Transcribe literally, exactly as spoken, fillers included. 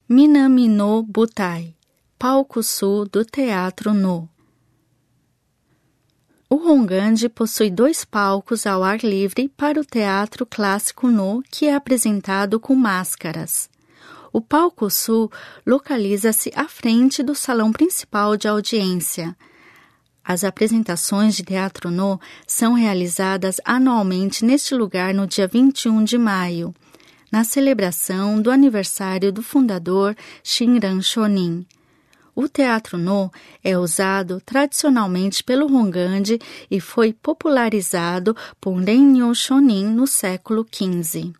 Minami no Butai, palco sul do Teatro No. O Hongand possui dois palcos ao ar livre para o Teatro Clássico No, que é apresentado com máscaras. O palco sul localiza-se à frente do salão principal de audiência. As apresentações de Teatro No são realizadas anualmente neste lugar no dia vinte e um de maio, na celebração do aniversário do fundador Shinran Shonin. O Teatro No é usado tradicionalmente pelo Hongand e foi popularizado por Renyo Shonin no século quinze.